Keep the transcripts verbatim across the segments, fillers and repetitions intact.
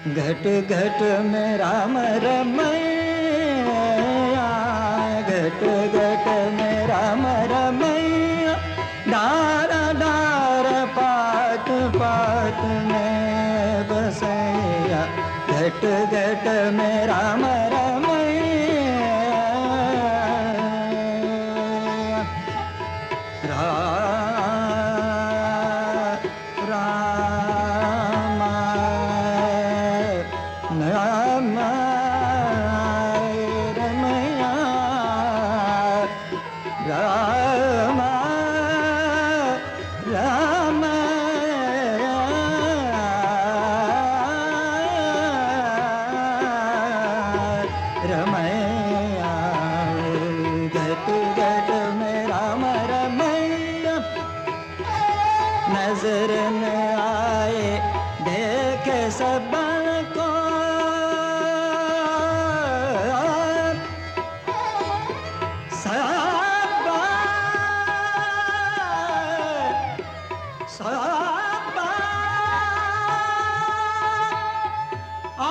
घट घट में राम रमैया, घट घट में राम रमैया, डार डार पात पात में बसैया, घट घट में राम रमैया। राम रमैया, राम राम रमैया, घट घट में राम रमैया। नजर न आए देखे सबको, सबा सबा आ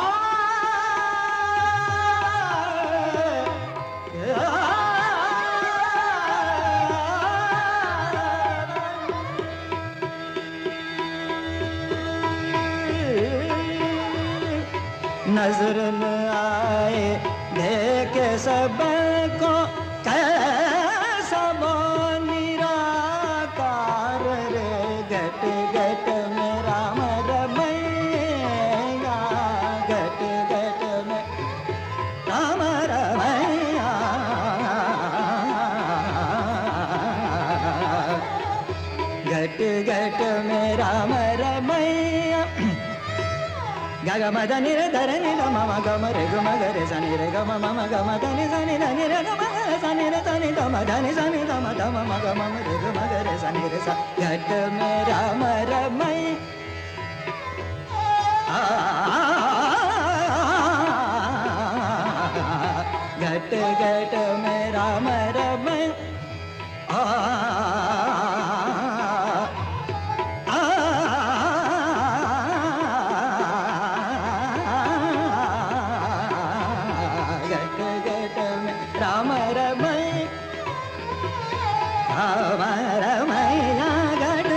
नजर न आए देखे सबको, कैसा वो निराकार रे, घट घट में राम रमैया, घट घट में राम रमैया। घट घट में राम रमैया। ग ग म ध नि रे ध रे नि ध म म ग म रे ग म ग रे स नि रे ग म म म ग म ध नि स नि ध नि रे ग म ग रे स नि रे ध नि ध म ध नि स नि ध म ध म म ग म म रे ग म ग रे स नि रे स। घट में राम रमैया, घट घट में राम रमैया। राम रमैया, राम रमैया, घट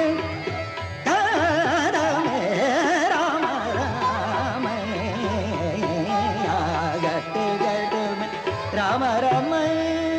घट में राम रमैया, घट घट में राम रमैया।